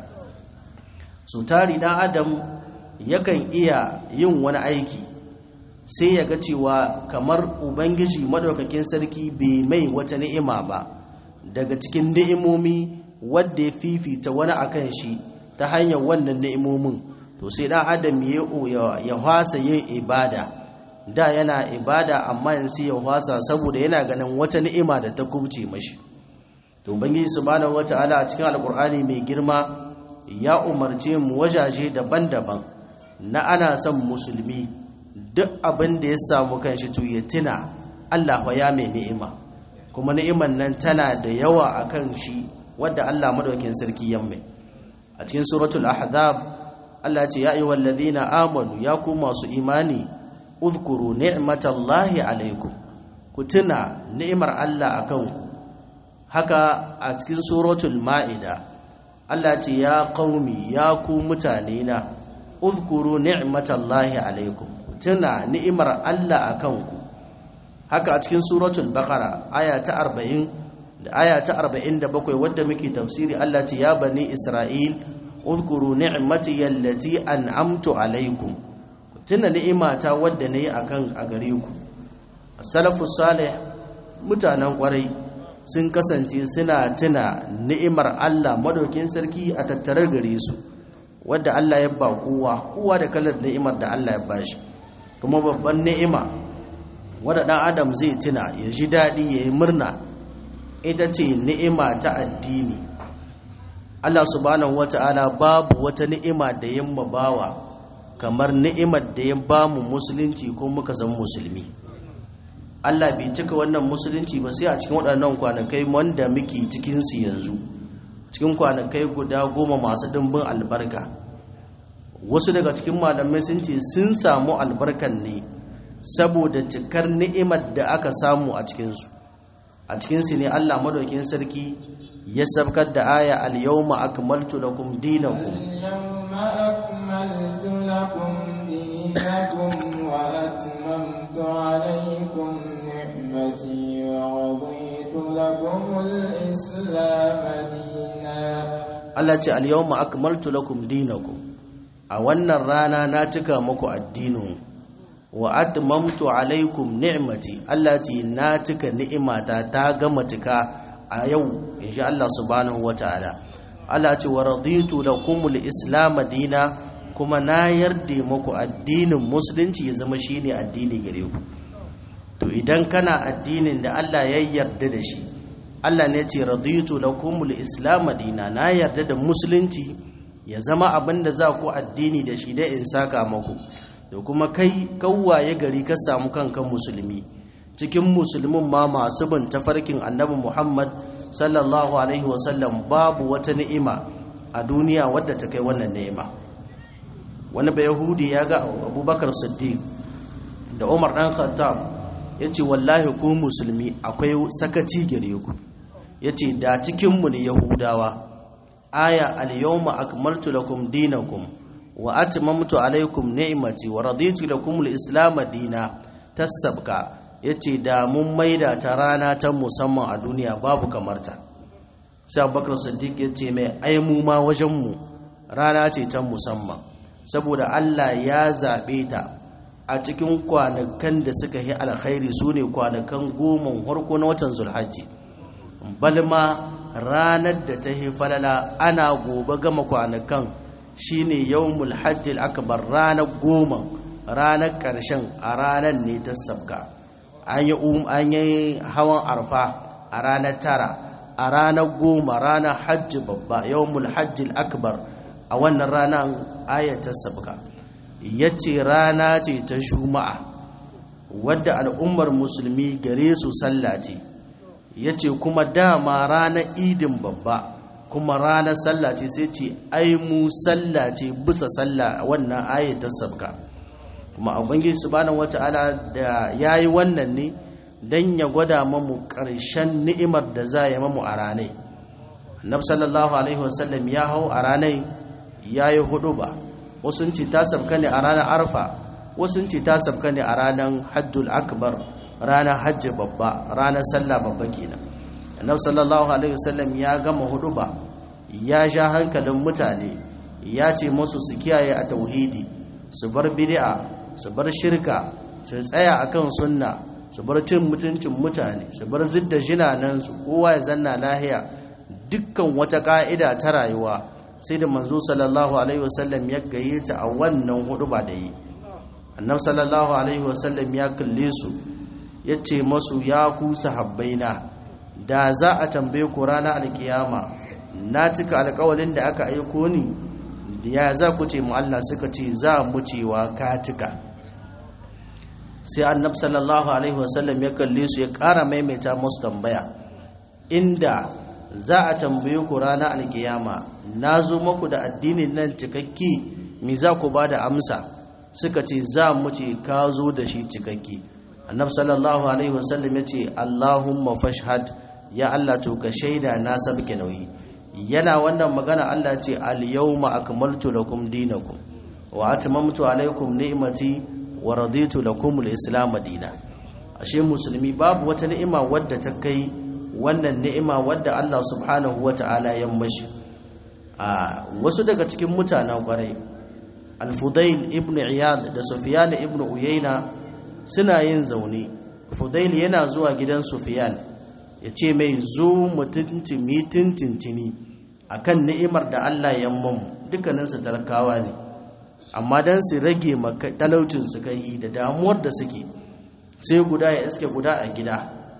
So tari dan adam yakan iya yin wani aiki sai ya ga cewa kamar ubangiji madaukakin sarki bai mai wata ni'ima ba daga cikin ni'imomi wadda ya fifita wani akan shi ta hanyar wannan ni'imomin, to sai dan adam ya ya hwasa yin ibada. Da yana ibada amma yanzu ya hwasa saboda yana ganin wata ni'ima da ta kubce mashi. To ubangiji subhanahu wataala a cikin alqur'ani mai girma ya umarce mu wajaje daban-daban na ana son musulmi duk abin da ya samu kanshi to ya tuna Allah fa ya mai ni'ima, kuma ni'iman nan tana da yawa akan shi wadda Allah madaukakin sarki ya mai. A cikin suratul ahzab Allah ce ya ayyuhal ladina amanu, ya ku masu imani, udhkuru ni'matallahi alaikum, ku tuna ni'imar Allah akan ku. Haka a cikin suratul ma'ida Allah ce ya qaumi, ya ku mutane na, udhkuru ni'matallahi alaikum, tuna ni'imar Allah akan ku. Haka a cikin suratul baqara aya ta arba'in da aya ta arba'in da bakwai wadda muke tafsiri Allah ce ya bani Isra'il udhkuru ni'mati allati an'amtu alaikum, tuna ni'imata wadda nayi akan a gare ku. As-salafus salih, mutanen kwarai sun kasance suna tuna ni'imar Allah madaukin sarki a tattare gare su, wadda Allah ya ba kowa kowa da kalar ni'imar da Allah ya bashi. Kuma babban ni'ima wadda dan adam zai tuna ya ji dadi yayi murna ita ce ni'ima ta addini. Allah subhanahu wata'ala babu wata ni'ima da yamma bawa kamar ni'imar da ya bamu musulunci ko muka zama musulmi. Allah bai cika wannan musulunci ba sai a cikin waɗannan kwanakai wanda muke cikin su yanzu, cikin kwanakai guda goma masu dimbin albarka. Wasu daga cikin malamai sun ce sun samu albarkan ne saboda cikar ni'imar da aka samu a cikinsu. A cikinsu ne Allah madaukakin sarki ya sabkar da aya al-yawma akmaltu lakum dinakum, al-yawma akmaltu lakum dinakum wa atmamtu alaykum ni'mati wa raditu lakum al-islam dinan. Allah ce al-yawma akmaltu lakum dinakum, a wannan rana na cika muku addinin, wa atmamtu alaykum ni'mati, Allah ce na cika ni'imata ta gama cika a yau insha Allah subhanahu wataala. Allah ce wa raditu lakumul islam dina, kuma na yarda muku addinin musulunci ya zama shine addini gare ku. To idan kana addinin da Allah ya yarda da shi, Allah ne ce raditu lakumul islam dina, na yarda da musulunci ya zama abinda za ku addini da shi da in saka muku. Da kuma kai kawwaye gari ka samu kanka musulmi, cikin musulmin ma masu bin tafarkin annabi Muhammad sallallahu alaihi wasallam, babu wata ni'ima a duniya wadda ta kai wannan ni'ima. Wani bai yahudi ya ga Abubakar Siddiq da Umar dan Khattab, yace wallahi ku musulmi akwai sakaci gare ku, yace da cikin mu ne yahudawa aya al-yawma akmaltu lakum dinakum wa atmamtu alaykum ni'mati wa raditu lakum al-islam dina tasabka, yace da mun maida ta rana ta musamman a duniya babu kamarta. Sai Abubakar Siddiq yace mai ai mu ma wajen mu rana ce ta musamman, saboda Allah ya zabe ta a cikin kwanakan da suka yi alkhairi, sune kwanakan goma farko na watan Zulhajji. Balma ranar da ta yi falala ana gobe gama kwanakan shine yawmul hajjil akbar, ranar goma, ranar ƙarshen a ranar ne ta sabka. An yi um an yi hawan arfa a ranar tara, a ranar goma ranar hajji babba yawmul hajjil akbar a wannan ranar ayatar sabka yace rana ce ta juma'a wadda al'ummar musulmi gare su sallati yace kuma dama ranar idin babba kuma ranar sallaci sai ce ai mu sallaci bisa sallah wannan ayatar sabka kuma ubangiji subhanahu wata'ala da yayi wannan ne dan ya gwada mamu ƙarshen ni'imar da za ya mamu a ranai. Annabi sallallahu alaihi wasallam ya hau a ranai yayi huduba, wasu ci ta sabka ne a ranar Arfa, wasu ci ta sabka ne a ranar Hajjul Akbar, ranar hajji babba, ranar sallah babba kenan. Annabi sallallahu alaihi wasallam ya gama huduba, ya sha hankalin mutane, ya ce musu su kiyaye a tauhidi, su bar bid'a, su bar shirka, su tsaya akan sunna, su bar cin mutuncin mutane, su bar zidda jinanansu, kowa ya zanna lahiya. Dukkan wata ka'ida ta rayuwa sai da manzo sallallahu alaihi wasallam ya gayyata a wannan huduba da yi. Annabi sallallahu alaihi wasallam ya kalle su yace masu ya ku sahabbaina, da za a tambaye ku ranar alkiyama na cika alƙawarin da aka aiko ni, ya za ku ce mu Allah? Suka ce za mu cewa ka cika. Sai annabi sallallahu alaihi wasallam ya kalle su ya ƙara maimaita musu tambaya, inda za a tambaye ku ranar alkiyama na zo muku da addinin nan cikakke, me za ku ba da amsa? Suka ce za mu ce ka zo da shi cikakke. Annabi sallallahu alaihi wasallam ya ce Allahumma fashhad, ya Allah to ka shaida na sabke nauyi. Yana wannan magana Allah ce al-yawma akmaltu lakum dinakum wa atmamtu alaykum ni'mati wa raditu lakum al-islam dinan. Ashe musulmi babu wata ni'ima wadda ta kai wannan ni'ima wadda Allah subhanahu wata'ala ya mashi. A wasu daga cikin mutanen kwarai, Al-Fudail ibn Iyad da Sufyan ibn Uyayna suna yin zaune. Fudail yana zuwa gidan Sufyan ya ce mai zo mutuntumi tintintini akan ni'imar da Allah ya mamu, dukkaninsu talakawa ne, amma dan su rage talaucin su kai da damuwar da suke, sai guda ya iske guda a gida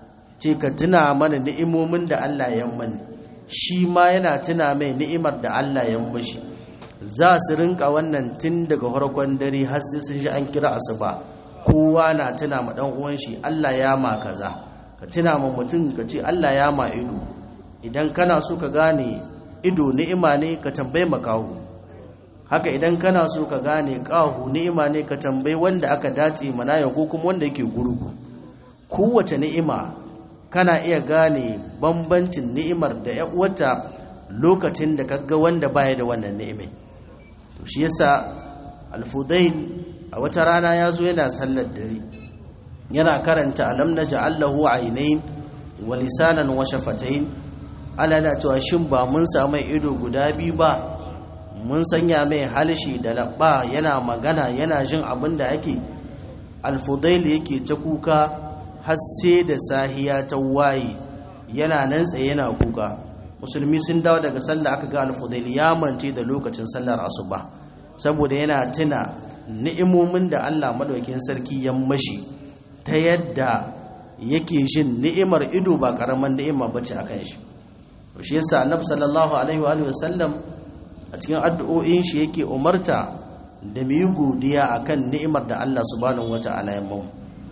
ce ka tuna mana ni'imomin da Allah ya mani, shi ma yana tuna mai ni'imar da Allah ya mashi. Za su rinka wannan tun daga farkon dare har sai sun ji an kira asuba, kowa na tuna ma dan uwan shi Allah ya ma kaza. Ka tuna ma mutum ka ce Allah ya ma ido, idan kana so ka gane ido ni'ima ne ka tambaye makahu, haka idan kana so ka gane kahu ni'ima ne ka tambaye wanda aka dace mana ya ko kuma wanda yake gurgu. Kowace ni'ima kana iya gane bambancin ni'imar da ya uwata lokacin da kaga wanda baya da wannan ni'imai. To shi yasa Al-Fudail a wata rana ya zo yana sallar dare, yana karanta alam naj'al lahu aynayn wa lisanan wa shafatayn. Ala da cewa shin ba mun samu ido guda biyu ba, mun sanya mai halshi da labba, yana magana yana jin abin da ake. Al-Fudail yake ta kuka har sai da sahiya ta waye, yana nan tsaye yana kuka. Musulmi sun dawo daga sallah aka ga Al-Fudail ya mance da lokacin sallar asuba, saboda yana tuna ni'imomin da Allah madaukakin sarki ya mashi, ta yadda yake jin ni'imar ido ba karaman ni'ima bace akan shi. Shi yasa Annabi sallallahu alaihi wa sallam a cikin addu'o'in shi yake umarta da mu yi godiya akan ni'imar da Allah subhanahu wata'ala ya mamu.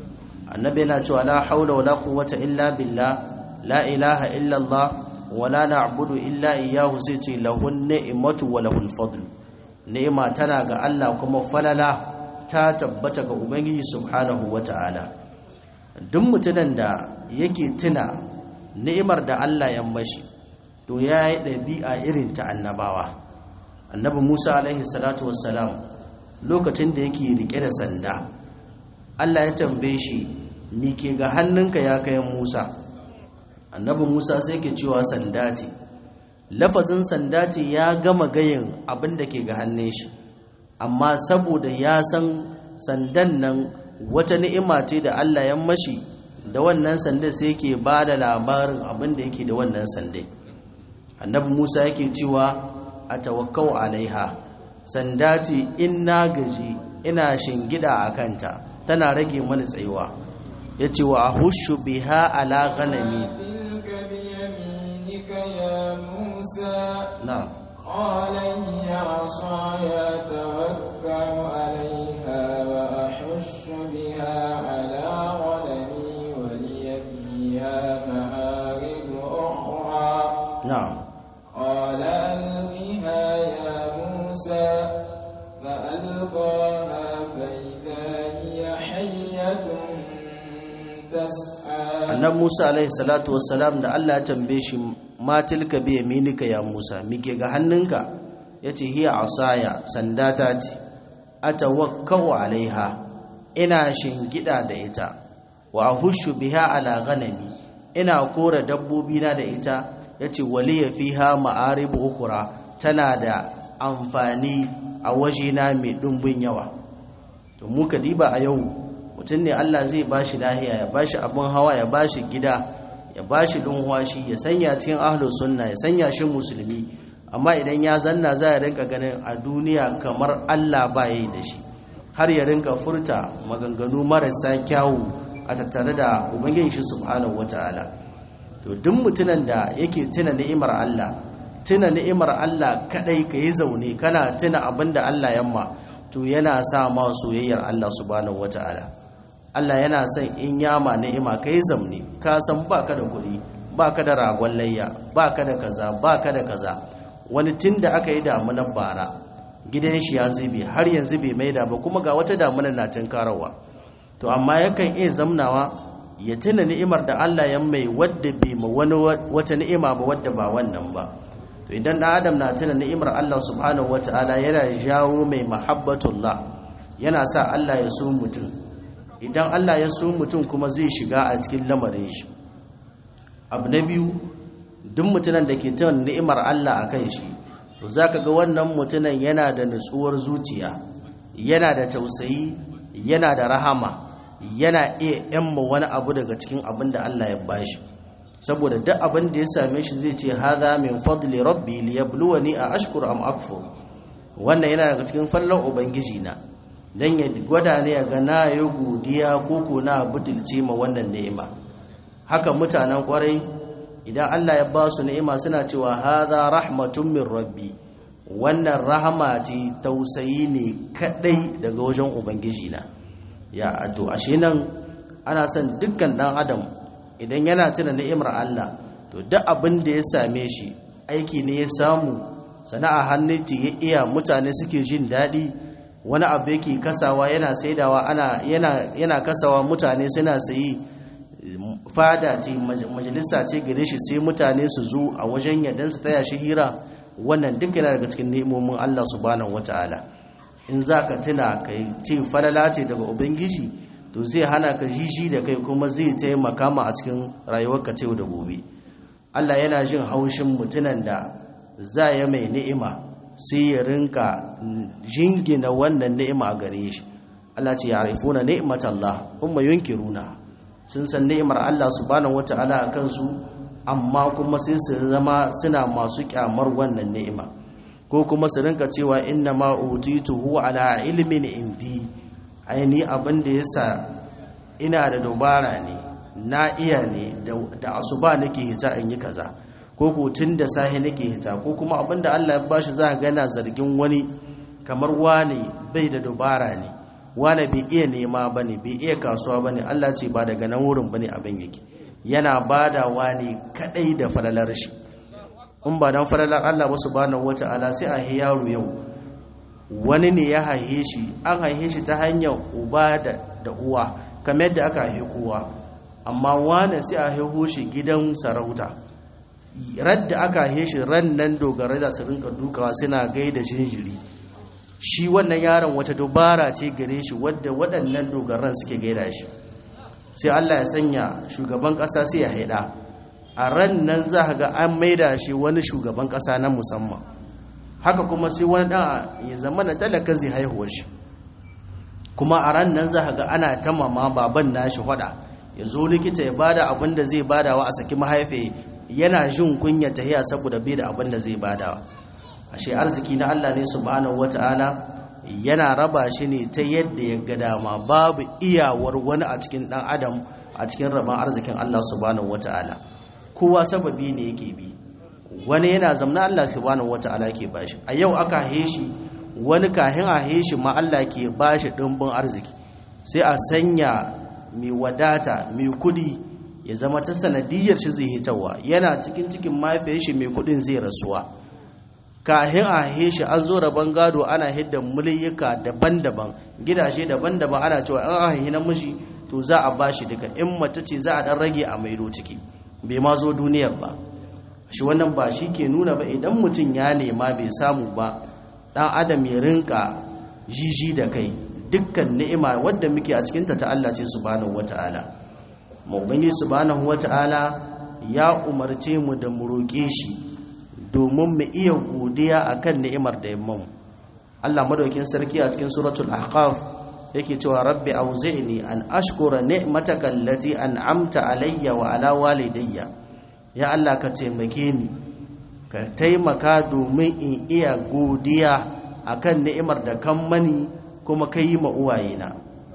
Annabi yana cewa la haula wala quwwata illa billah, la ilaha illa Allah wa la na'budu illa iyyahu, sai ce lahun ni'matu wa lahul fadl. Ni'ima tana ga Allah kuma falala ta tabbata ga Ubangiji subhanahu wata'ala. Duk mutumin da yake tuna ni'imar da Allah ya mashi, to ya yi ɗabi'a irin ta annabawa. Annabi Musa alaihi salatu wassalam lokacin da yake rike da sanda, Allah ya tambaye shi, ni ke ga hannunka ya kai Musa? Annabi Musa sai ke cewa sanda ce. Lafazin sanda ce ya gama gayin abin da ke ga hannun shi, amma saboda ya san sandan nan wata ni'ima ce da Allah ya mashi, da wannan sanda sai yake ba da labarin abin da yake da wannan sandai. Annabi Musa yake cewa a tawakkau alaiha, sanda ce in na gaji ina shingida a kanta, tana rage mana tsayuwa. Ya ce wa ahushu biha ala ghanami. نعم قال هي عصاي أتوكأ عليها وأحش بها على غنمي ولي فيها مآرب أخرى نعم قال ألقها يا موسى فألقاها فإذا هي حية تسعى. annabi Musa alaihi salatu wassalam da Allah ya tambaye shi ma tilka bi yaminika ya Musa mike ga hannunka yace hiya asaya sanda ta ce atawakkau alaiha ina shingida da ita wa ahushu biha ala ghanami ina kora dabbobi na da ita yace waliya fiha ma'arib ukura tana da amfani a wajena mai dumbin yawa. To muka diba a yau mutum ne Allah zai bashi lahiya ya bashi abin hawa ya bashi gida ya bashi lunwashi ya sanya cikin ahlus sunna ya sanya shi musulmi, amma idan ya zanna za ya rinka ganin a duniya kamar Allah ba yayi da shi, har ya rinka furta maganganu marasa kyawu a tattare da ubangijin shi subhanahu wataala. To duk mutumin da yake tuna ni'imar Allah, tuna ni'imar Allah kadai kai zaune kana tuna abinda Allah yamma, to yana sa ma soyayyar Allah subhanahu wataala. Allah yana son in yama ni'ima kai zamne ka san baka da kuɗi, baka da ragon layya, baka da kaza baka da kaza. Wani tunda aka yi damunar bara gidan shi ya zube har yanzu bai maida ba, kuma ga wata damunar na tinkarawa. To amma yakan iya zamnawa ya tuna ni'imar da Allah ya mai wadda bai ma wani wata ni'ima ba wadda ba wannan ba. To idan ɗan adam na tuna ni'imar Allah subhanahu wataala yana jawo mai mahabbatullah, yana sa Allah ya so mutum. Idan Allah ya so mutum kuma zai shiga a cikin lamarin shi. Abu na biyu, duk mutumin da ke tuna ni'imar Allah a kan shi, to zaka ga wannan mutumin yana da nutsuwar zuciya, yana da tausayi, yana da rahama, yana iya yamma wani abu daga cikin abin da Allah ya bashi. Saboda duk abin da ya same shi zai ce hadha min fadli rabbi liyabluwani a ashkur am akfur. Wannan yana daga cikin fallar ubangiji na, dan ya gwada ne ga na yi godiya ko ko na butulce ma wannan ni'ima. Haka mutanen kwarai idan Allah ya ba su ni'ima suna cewa hadha rahmatun min rabbi, wannan rahama ce tausayi ne kadai daga wajen ubangiji na. Ya addo ashe nan ana son dukkan dan adam idan yana tuna ni'imar Allah, to duk abin da ya same shi, aiki ne ya samu, sana'a hannun ya iya, mutane suke jin daɗi, wani abu yake kasawa yana saidawa, ana yana yana kasawa mutane suna sayi, fada ce majalisa ce gare shi sai mutane su zo a wajen yadan su taya shi hira. Wannan duk yana daga cikin ni'imomin Allah subhanahu wataala. In zaka tuna kai ce falala ce daga ubangiji, to zai hana ka jiji da kai kuma zai taimaka ma a cikin rayuwarka ta yau da gobe. Allah yana jin haushin mutunan da za ya mai ni'ima sai ya rinka jingina wannan ni'ima a gare shi. Allah ce ya'rifuna ni'matallah kuma yunkiruna, sun san ni'imar Allah subhanahu wata'ala a kansu, amma kuma sai su zama suna masu kyamar wannan ni'ima, ko kuma su rinka cewa inna ma utituhu ala ilmin indi, aini abin da yasa ina da dubara ne, na iya ne, da asuba nake hita in yi kaza, ko ko tun da sahi nake hita, ko kuma abin da Allah ya bashi za ga yana zargin wani kamar wani bai da dubara ne, wani bai iya nema bane, bai iya kasuwa bane. Allah ce ba daga nan wurin bane abin yake, yana badawa ne kadai da falalar shi. In ba dan falalar Allah ba subhanahu wata'ala sai a yaro yau wani ne ya haihe shi, an haihe shi ta hanyar uba da uwa kamar yadda aka haihe kowa, amma wani sai a haihu shi gidan sarauta. Radda aka haihe shi ran nan dogara da su rinka dukawa suna gaida jinjiri. Shi wannan yaron wata dubara ce gare shi wadda waɗannan dogaran suke gaida shi. Sai Allah ya sanya shugaban ƙasa sai ya haida, a ran nan za ka ga an maida shi wani shugaban ƙasa na musamman. Haka kuma sai wani ɗan ya zama na talaka zai haihuwar shi, kuma a ran nan za ka ga ana ta mama baban nashi hada ya zo likita ya bada abin da zai badawa a saki mahaifi, yana jin kunya tahiya saboda bai da abin da zai badawa. Ashe arziki na Allah ne subhanahu wata'ala, yana raba shi ne ta yadda ya ga dama, babu iyawar wani a cikin ɗan adam a cikin rabon arzikin Allah subhanahu wata'ala. Kowa sababi ne yake bi, wani yana zamna Allah subhanahu wata'ala ke bashi a yau aka heshi wani kahin a heshi ma Allah ke bashi dimbin arziki sai a sanya mai wadata mai kudi ya zama ta sanadiyar shi zai hitawa yana cikin cikin mahaifiyar shi mai kudin zai rasuwa kahin a heshi an zo rabon gado ana hidda muliyuka daban-daban gidaje daban-daban ana cewa an ahi na miji to za a bashi duka in mace ce za a dan rage a maido ciki bai ma zo duniyar ba shi wannan ba shi ke nuna ba idan mutum ya nema bai samu ba dan adam ya rinka jiji da kai dukkan ni'ima wadda muke a cikinta ta Allah ce subhanahu wata'ala maubangi subhanahu wata'ala ya umarce mu da mu roƙe shi domin mu iya godiya akan ni'imar da ya mamu Allah madaukin sarki a cikin suratul ahqaf yake cewa rabbi auzi'ni an ashkura ni'mataka allati an'amta alayya wa ala walidayya ya Allah ka taimake ni ka taimaka domin in iya godiya akan ni'imar da kan mani kuma kai ma uwayena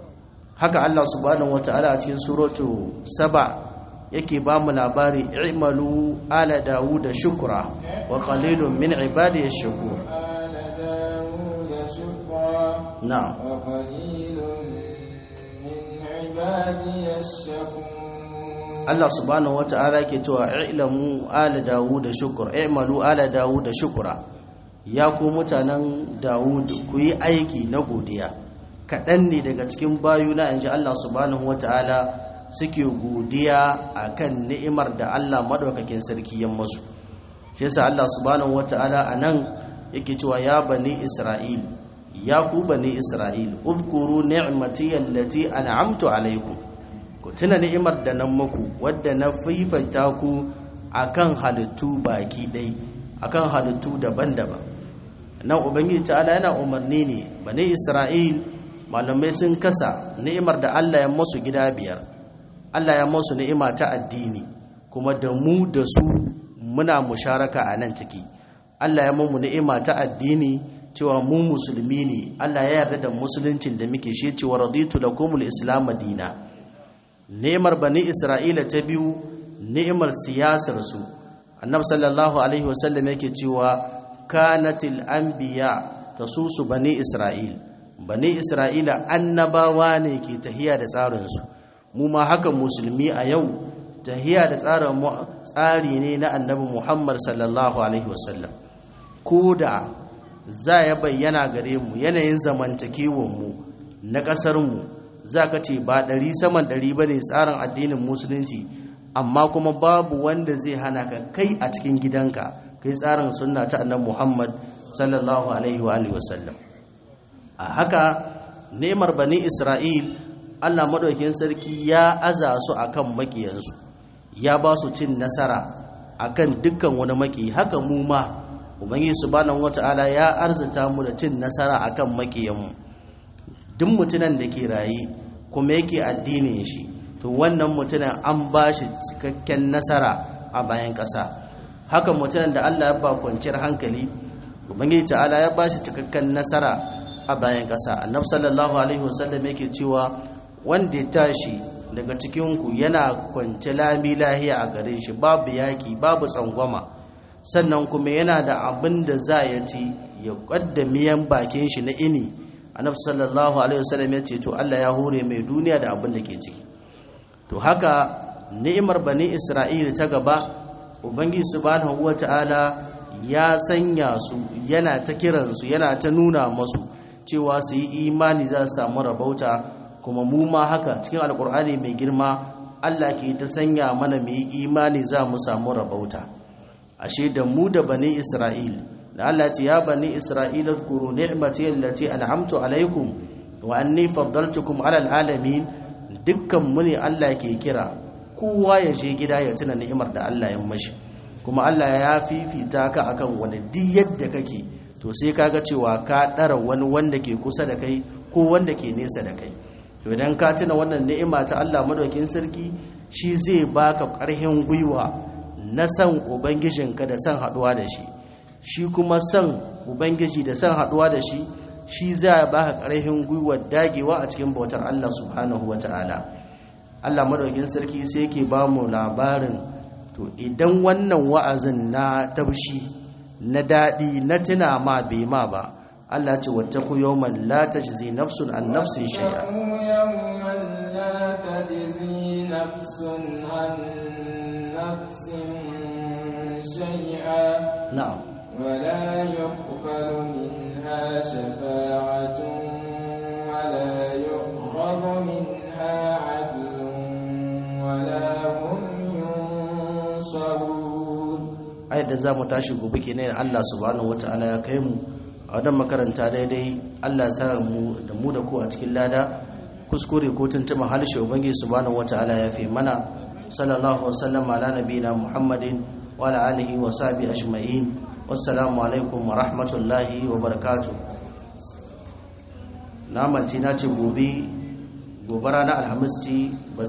haka Allah subhanahu wataala a cikin suratu saba yake ba mu labari i'malu ala dawuda shukra wa qalilun min ibadiy ash-shakur ala dawuda shukra na'am wa qalilun min ibadiy ash-shakur Allah subhanahu wata'ala ke cewa i'lamu ala dawud shukra i'malu ala dawud shukra ya ku mutanen Dawud ku yi aiki na godiya kadan ne daga cikin bayuna inji Allah subhanahu wata'ala suke godiya akan ni'imar da Allah madaukakin sarki ya musu shi yasa Allah subhanahu wata'ala anan yake cewa ya bani Isra'il ya ku bani Isra'il uzkuru ni'mati allati an'amtu alaykum ku tuna ni'imar da nan muku wadda na fifanta ku akan halittu baki dai akan halittu daban-daban nan ubangiji ta'ala yana umarni ne bani Isra'il malamai sun kasa ni'imar da Allah ya musu gida biyar Allah ya musu ni'ima ta addini kuma da mu da su muna musharaka a nan ciki Allah ya mu ni'ima ta addini cewa mu musulmi ne Allah ya yarda da musuluncin da muke shi cewa raditu lakumul islam madina ni'imar bani isra'ila ta biyu ni'imar siyasar su annabi sallallahu alaihi wasallam yake cewa kanatil anbiya tasusu bani isra'il bani isra'ila annabawa ne ke tahiya da tsarin su mu ma haka musulmi a yau tahiya da tsarin tsari ne na annabi Muhammad sallallahu alaihi wasallam koda za ya bayyana gare mu yanayin zamantakewar mu na kasar mu za ka ce ba ɗari saman ɗari ba ne tsarin addinin musulunci amma kuma babu wanda zai hana ka kai a cikin gidanka kai tsarin sunna ta annabi Muhammad sallallahu alaihi wa alihi wasallam a haka nemar bani Isra'il Allah madaukakin sarki ya aza su akan makiyansu ya ba su cin nasara akan dukkan wani maki haka mu ma ubangiji subhanahu wataala ya arzuta mu da cin nasara akan makiyanmu duk mutunan da ke raye kuma yake addinin shi to wannan mutunan an ba shi cikakken nasara a bayan ƙasa haka mutunan da Allah ya ba kwanciyar hankali ubangiji ta'ala ya ba shi cikakken nasara a bayan ƙasa annabi sallallahu alaihi wasallam yake cewa wanda ya tashi daga cikin ku yana kwance lami lahiya a gare shi babu yaki babu tsangwama sannan kuma yana da abin da za ya ci ya kaddamiyan bakin shi na ini annabi sallallahu alaihi wasallam ya ce to Allah ya hore mai duniya da abin da ke ciki to haka ni'imar bani Isra'ila ta gaba ubangiji subhanahu wataala ya sanya su yana ta kiran su yana ta nuna masu cewa su yi imani za su samu rabauta kuma mu ma haka cikin alkur'ani mai girma Allah ke ta sanya mana mu yi imani za mu samu rabauta ashe da mu da bani Isra'il da Allah ce ya bani Isra'ila zkuru ni'mati allati an'amtu alaikum wa anni faddaltukum ala alamin dukkan mu ne Allah ke kira kowa ya je gida ya tuna ni'imar da Allah ya mashi kuma Allah ya fifita ka akan wani duk yadda kake to sai kaga cewa ka dara wani wanda ke kusa da kai ko wanda ke nesa da kai to idan ka tuna wannan ni'ima ta Allah madaukakin sarki shi zai baka ƙarfin gwiwa na san ubangijinka da san haduwa da shi shi kuma san ubangiji da san haduwa da shi shi zai baka ƙarfin gwiwar dagewa a cikin bautar Allah subhanahu wataala Allah madaukakin sarki sai yake ba mu labarin to idan wannan wa'azin na tabshi na daɗi na tuna ma bai ma ba Allah ce wattaku yawman la tajzi nafsun an nafsin shay'a yawman la tajzi nafsun an nafsin shay'a na'am ولا يقبل منها شفاعة ولا يؤخذ منها عدل ولا هم ينصرون. ayat da zamu tashi gobe kenan Allah subhanahu wataala ya kai mu a wannan makaranta daidai Allah ya sa mu da mu da ku a cikin lada kuskure ko tuntuma halshe ubangiji subhanahu wataala ya fi mana sallallahu alaihi wasallam ala nabiyina Muhammadin wa ala alihi wa sahbihi ajma'in. Wassalamu alaikum wa rahmatullahi wa barakatuh. Na manci na ce gobe gobe ranar alhamis ce